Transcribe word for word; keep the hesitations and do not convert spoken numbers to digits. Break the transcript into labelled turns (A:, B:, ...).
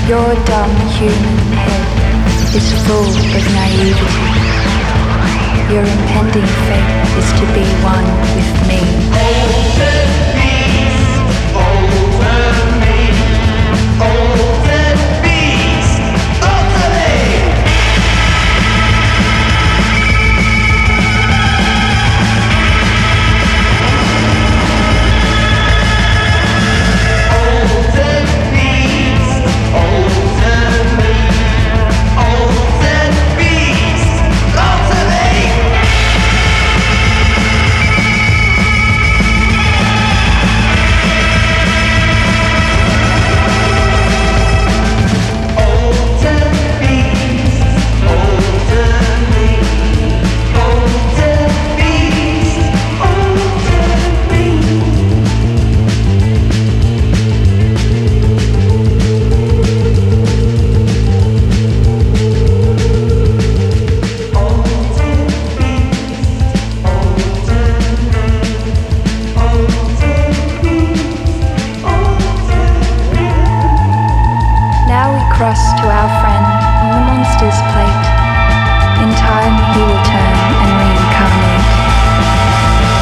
A: Your dumb human head is full of naivety. Your impending fate is to be one with me.
B: Alter beast, alter me. Alter beast, alter me. Alter beast, alter me. Alter beast, alter me.
A: Cross to our friend on the monster's plate. In time he will turn.